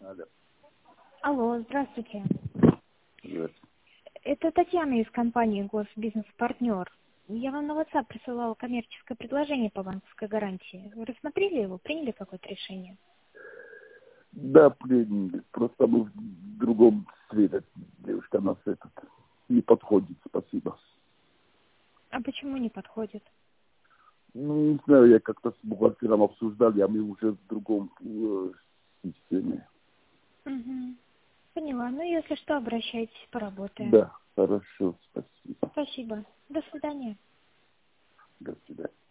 Алло. Алло, здравствуйте. Здравствуйте. Это Татьяна из компании Госбизнес-партнер. Я вам на WhatsApp присылала коммерческое предложение по банковской гарантии. Вы рассмотрели его, приняли какое-то решение? Да, приняли. Просто мы в другом цвете. Девушка нас этот не подходит. Спасибо. А почему не подходит? Ну, не знаю, я как-то с бухгалтером обсуждали, а мы уже в другом системе. Угу. Поняла. Ну, если что, обращайтесь, поработаем. Да, хорошо, спасибо. Спасибо. До свидания. До свидания.